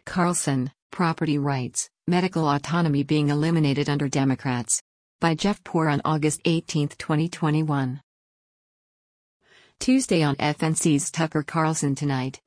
Carlson, Property Rights, Medical Autonomy Being Eliminated Under Democrats. By Jeff Poor on August 18, 2021. Tuesday on FNC's Tucker Carlson Tonight.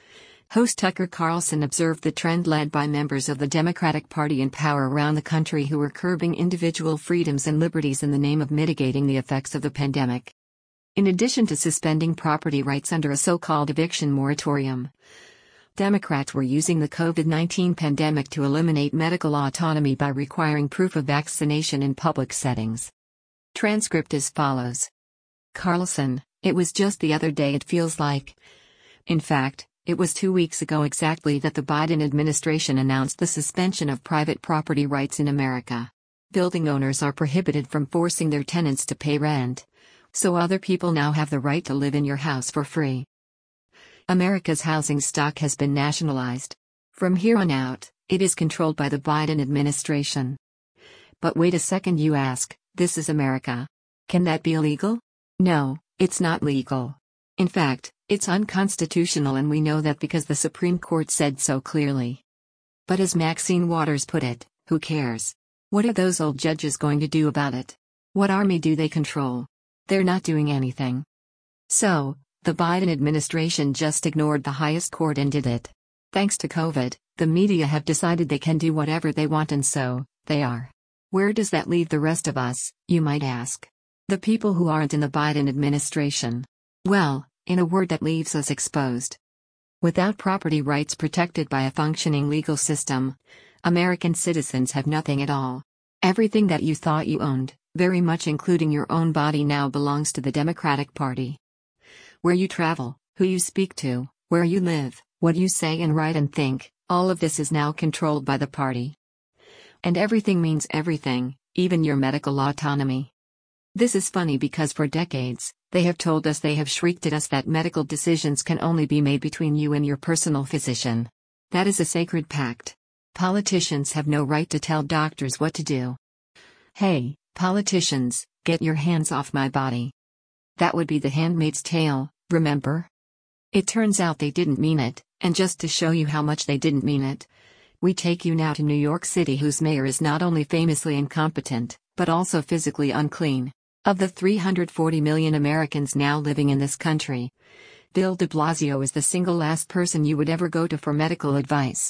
Host Tucker Carlson observed the trend led by members of the Democratic Party in power around the country who were curbing individual freedoms and liberties in the name of mitigating the effects of the pandemic. In addition to suspending property rights under a so-called eviction moratorium, Democrats were using the COVID-19 pandemic to eliminate medical autonomy by requiring proof of vaccination in public settings. Transcript as follows. Carlson, it was just the other day, it feels like. In fact, it was 2 weeks ago exactly that the Biden administration announced the suspension of private property rights in America. Building owners are prohibited from forcing their tenants to pay rent, so other people now have the right to live in your house for free. America's housing stock has been nationalized. From here on out, it is controlled by the Biden administration. But wait a second, you ask, this is America. Can that be illegal? No, it's not legal. In fact, it's unconstitutional, and we know that because the Supreme Court said so clearly. But as Maxine Waters put it, who cares? What are those old judges going to do about it? What army do they control? They're not doing anything. So, the Biden administration just ignored the highest court and did it. Thanks to COVID, the media have decided they can do whatever they want, and so, they are. Where does that leave the rest of us, you might ask? The people who aren't in the Biden administration. Well, in a word, that leaves us exposed. Without property rights protected by a functioning legal system, American citizens have nothing at all. Everything that you thought you owned, very much including your own body, now belongs to the Democratic Party. Where you travel, who you speak to, where you live, what you say and write and think, all of this is now controlled by the party. And everything means everything, even your medical autonomy. This is funny because for decades, they have told us, they have shrieked at us, that medical decisions can only be made between you and your personal physician. That is a sacred pact. Politicians have no right to tell doctors what to do. Hey, politicians, get your hands off my body. That would be The Handmaid's Tale, remember? It turns out they didn't mean it, and just to show you how much they didn't mean it, we take you now to New York City, whose mayor is not only famously incompetent, but also physically unclean. Of the 340 million Americans now living in this country, Bill de Blasio is the single last person you would ever go to for medical advice.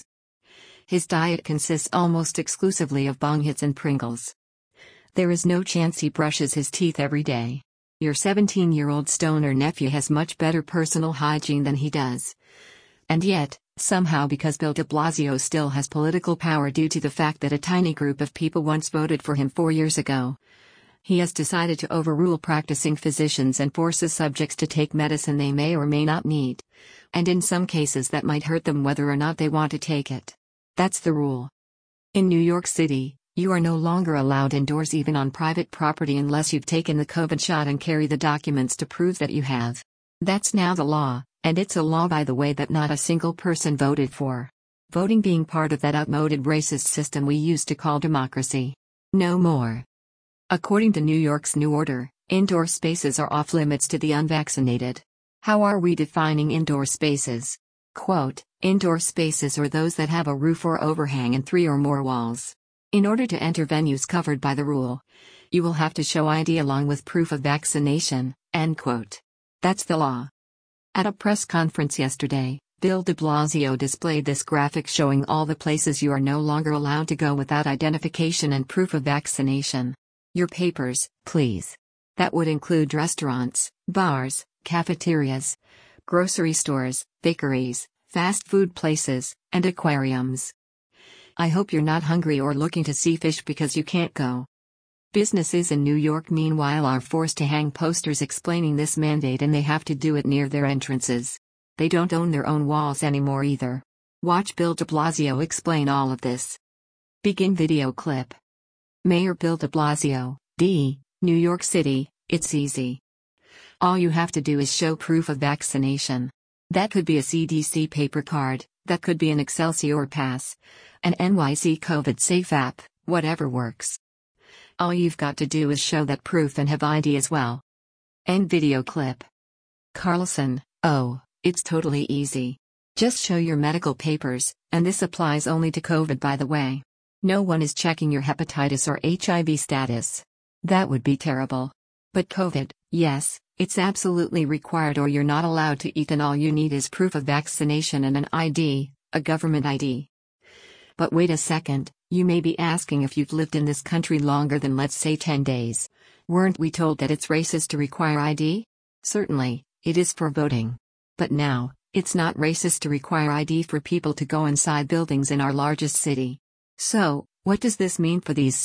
His diet consists almost exclusively of bong hits and Pringles. There is no chance he brushes his teeth every day. Your 17-year-old stoner nephew has much better personal hygiene than he does. And yet, somehow, because Bill de Blasio still has political power due to the fact that a tiny group of people once voted for him 4 years ago, he has decided to overrule practicing physicians and forces subjects to take medicine they may or may not need. And in some cases that might hurt them whether or not they want to take it. That's the rule. In New York City, you are no longer allowed indoors even on private property unless you've taken the COVID shot and carry the documents to prove that you have. That's now the law, and it's a law, by the way, that not a single person voted for. Voting being part of that outmoded racist system we used to call democracy. No more. According to New York's new order, indoor spaces are off limits to the unvaccinated. How are we defining indoor spaces? Quote, indoor spaces are those that have a roof or overhang and 3 or more walls. In order to enter venues covered by the rule, you will have to show ID along with proof of vaccination, end quote. That's the law. At a press conference yesterday, Bill de Blasio displayed this graphic showing all the places you are no longer allowed to go without identification and proof of vaccination. Your papers, please. That would include restaurants, bars, cafeterias, grocery stores, bakeries, fast food places, and aquariums. I hope you're not hungry or looking to see fish because you can't go. Businesses in New York, meanwhile, are forced to hang posters explaining this mandate, and they have to do it near their entrances. They don't own their own walls anymore either. Watch Bill de Blasio explain all of this. Begin video clip. Mayor Bill de Blasio, D., New York City. It's easy. All you have to do is show proof of vaccination. That could be a CDC paper card, that could be an Excelsior pass, an NYC COVID Safe app, whatever works. All you've got to do is show that proof and have ID as well. End video clip. Carlson, oh, it's totally easy. Just show your medical papers, and this applies only to COVID, by the way. No one is checking your hepatitis or HIV status. That would be terrible. But COVID, yes, it's absolutely required, or you're not allowed to eat, and all you need is proof of vaccination and an ID, a government ID. But wait a second, you may be asking if you've lived in this country longer than, let's say, 10 days. Weren't we told that it's racist to require ID? Certainly, it is for voting. But now, it's not racist to require ID for people to go inside buildings in our largest city. So, what does this mean for these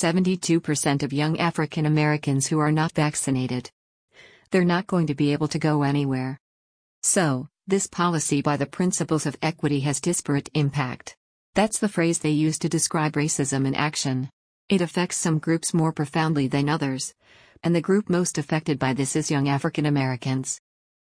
72% of young African Americans who are not vaccinated? They're not going to be able to go anywhere. So, this policy by the principles of equity has disparate impact. That's the phrase they use to describe racism in action. It affects some groups more profoundly than others, and the group most affected by this is young African Americans.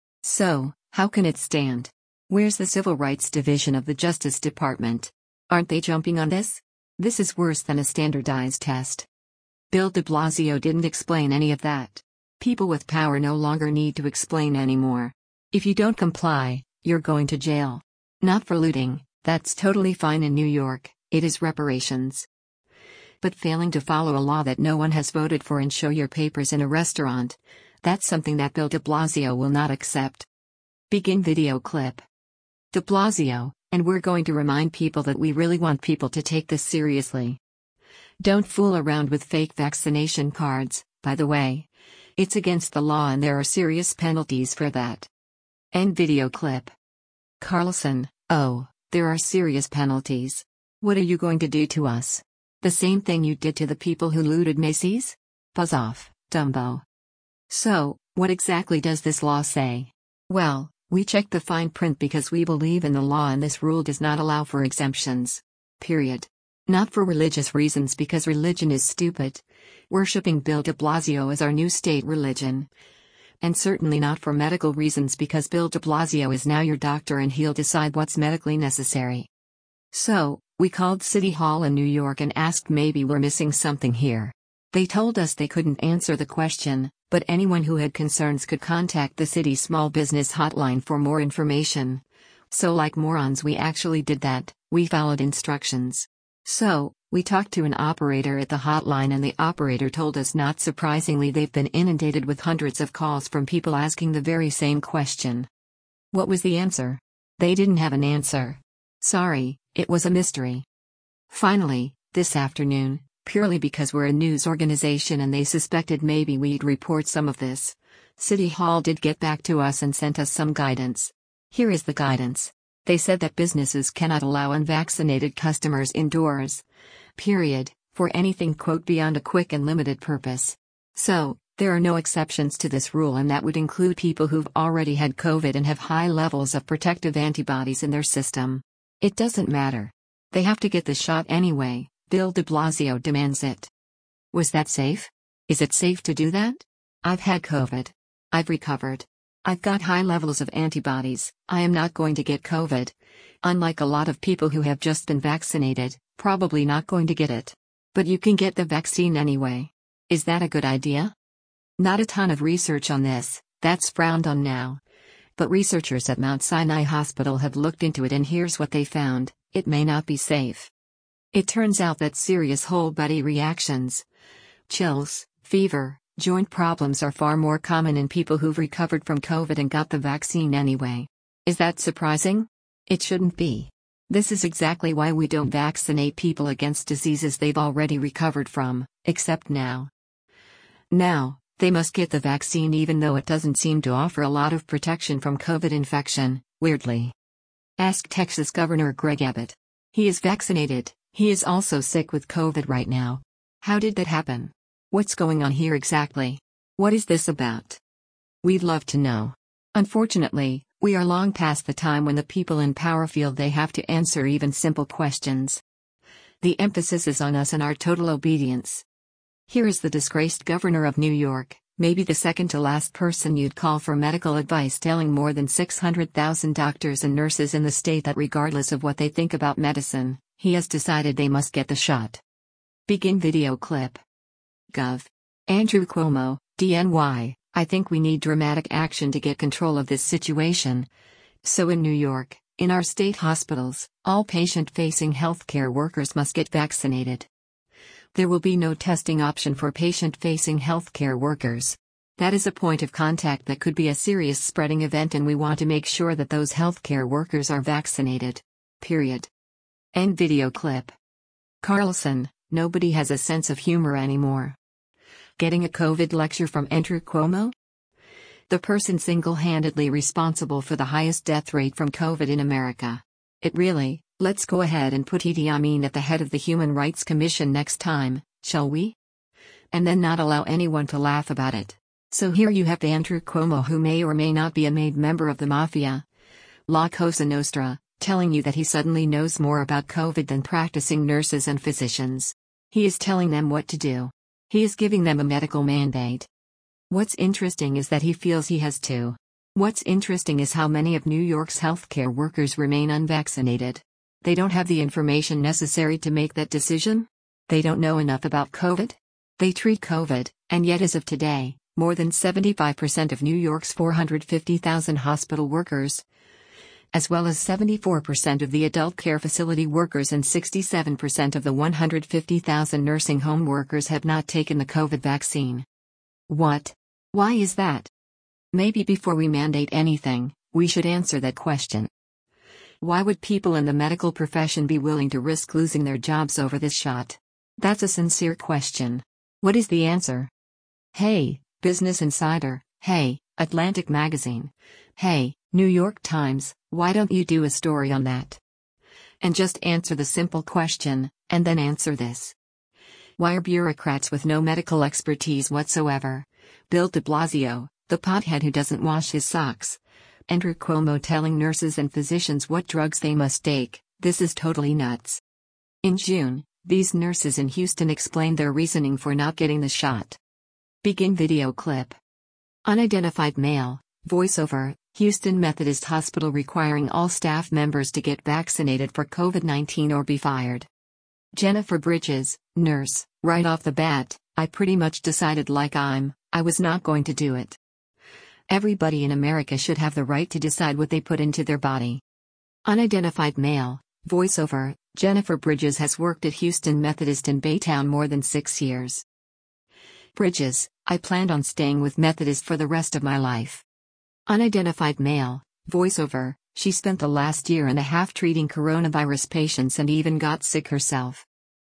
So, how can it stand? Where's the Civil Rights Division of the Justice Department? Aren't they jumping on this? This is worse than a standardized test. Bill de Blasio didn't explain any of that. People with power no longer need to explain anymore. If you don't comply, you're going to jail. Not for looting, that's totally fine in New York, it is reparations. But failing to follow a law that no one has voted for and show your papers in a restaurant, that's something that Bill de Blasio will not accept. Begin video clip. De Blasio, and we're going to remind people that we really want people to take this seriously. Don't fool around with fake vaccination cards, by the way. It's against the law and there are serious penalties for that. End video clip. Carlson, oh, there are serious penalties. What are you going to do to us? The same thing you did to the people who looted Macy's? Buzz off, Dumbo. So, what exactly does this law say? Well, we checked the fine print because we believe in the law and this rule does not allow for exemptions. Period. Not for religious reasons because religion is stupid. Worshipping Bill de Blasio is our new state religion. And certainly not for medical reasons because Bill de Blasio is now your doctor and he'll decide what's medically necessary. So, we called City Hall in New York and asked maybe we're missing something here. They told us they couldn't answer the question, but anyone who had concerns could contact the city small business hotline for more information. So like morons we actually did that, we followed instructions. So, we talked to an operator at the hotline and the operator told us not surprisingly they've been inundated with hundreds of calls from people asking the very same question. What was the answer? They didn't have an answer. Sorry, it was a mystery. Finally, this afternoon, purely because we're a news organization and they suspected maybe we'd report some of this, City Hall did get back to us and sent us some guidance. Here is the guidance. They said that businesses cannot allow unvaccinated customers indoors. Period, for anything "beyond a quick and limited purpose." So, there are no exceptions to this rule and that would include people who've already had COVID and have high levels of protective antibodies in their system. It doesn't matter. They have to get the shot anyway. Bill de Blasio demands it. Was that safe? Is it safe to do that? I've had COVID. I've recovered. I've got high levels of antibodies. I am not going to get COVID. Unlike a lot of people who have just been vaccinated, probably not going to get it. But you can get the vaccine anyway. Is that a good idea? Not a ton of research on this, that's frowned on now. But researchers at Mount Sinai Hospital have looked into it and here's what they found: it may not be safe. It turns out that serious whole body reactions, chills, fever, joint problems are far more common in people who've recovered from COVID and got the vaccine anyway. Is that surprising? It shouldn't be. This is exactly why we don't vaccinate people against diseases they've already recovered from, except now. Now, they must get the vaccine even though it doesn't seem to offer a lot of protection from COVID infection, weirdly. Ask Texas Governor Greg Abbott. He is vaccinated, he is also sick with COVID right now. How did that happen? What's going on here exactly? What is this about? We'd love to know. Unfortunately, we are long past the time when the people in power feel they have to answer even simple questions. The emphasis is on us and our total obedience. Here is the disgraced governor of New York, maybe the second to last person you'd call for medical advice, telling more than 600,000 doctors and nurses in the state that regardless of what they think about medicine, he has decided they must get the shot. Begin video clip. Gov. Andrew Cuomo, DNY, I think we need dramatic action to get control of this situation. So in New York, In our state hospitals, all patient-facing healthcare workers must get vaccinated. There will be no testing option for patient-facing healthcare workers. That is a point of contact that could be a serious spreading event, and we want to make sure that those healthcare workers are vaccinated. Period. End video clip. Carlson, nobody has a sense of humor anymore. Getting a COVID lecture from Andrew Cuomo? The person single-handedly responsible for the highest death rate from COVID in America. Let's go ahead and put Idi Amin at the head of the Human Rights Commission next time, shall we? And then not allow anyone to laugh about it. So here you have Andrew Cuomo, who may or may not be a made member of the mafia, La Cosa Nostra, telling you that he suddenly knows more about COVID than practicing nurses and physicians. He is telling them what to do. He is giving them a medical mandate. What's interesting is that he feels he has to. What's interesting is how many of New York's healthcare workers remain unvaccinated. They don't have the information necessary to make that decision. They don't know enough about COVID. They treat COVID, and yet as of today, more than 75% of New York's 450,000 hospital workers, as well as 74% of the adult care facility workers and 67% of the 150,000 nursing home workers have not taken the COVID vaccine. What? Why is that? Maybe before we mandate anything, we should answer that question. Why would people in the medical profession be willing to risk losing their jobs over this shot? That's a sincere question. What is the answer? Hey, Business Insider. Hey, Atlantic Magazine. Hey, New York Times, why don't you do a story on that? And just answer the simple question, and then answer this. Why are bureaucrats with no medical expertise whatsoever, Bill de Blasio, the pothead who doesn't wash his socks, Andrew Cuomo telling nurses and physicians what drugs they must take? This is totally nuts. In June, these nurses in Houston explained their reasoning for not getting the shot. Begin video clip. Unidentified male, voiceover, Houston Methodist Hospital requiring all staff members to get vaccinated for COVID-19 or be fired. Jennifer Bridges, nurse, right off the bat, I pretty much decided I was not going to do it. Everybody in America should have the right to decide what they put into their body. Unidentified male, voiceover, Jennifer Bridges has worked at Houston Methodist in Baytown more than 6 years. Bridges, I planned on staying with Methodist for the rest of my life. Unidentified male, voiceover, she spent the last year and a half treating coronavirus patients and even got sick herself.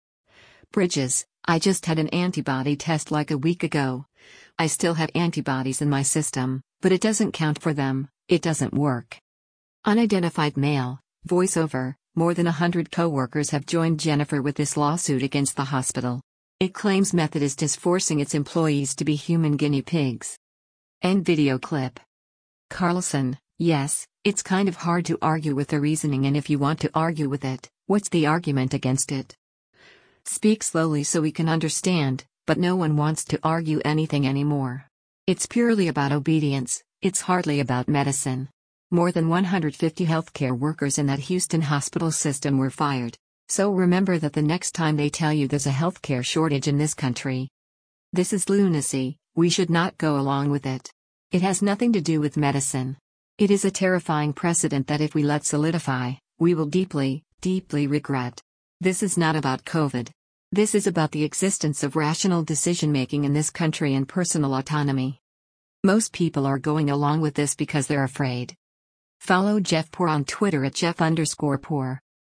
Bridges, I just had an antibody test like a week ago. I still have antibodies in my system, but it doesn't count for them, it doesn't work. Unidentified male, voiceover, more than 100 co-workers have joined Jennifer with this lawsuit against the hospital. It claims Methodist is forcing its employees to be human guinea pigs. End video clip. Carlson, yes, it's kind of hard to argue with the reasoning, and if you want to argue with it, what's the argument against it? Speak slowly so we can understand, but no one wants to argue anything anymore. It's purely about obedience, it's hardly about medicine. More than 150 healthcare workers in that Houston hospital system were fired. So remember that the next time they tell you there's a healthcare shortage in this country. This is lunacy, we should not go along with it. It has nothing to do with medicine. It is a terrifying precedent that if we let solidify, we will deeply, deeply regret. This is not about COVID. This is about the existence of rational decision-making in this country and personal autonomy. Most people are going along with this because they're afraid. Follow Jeff Poor on Twitter at Jeff_Poor.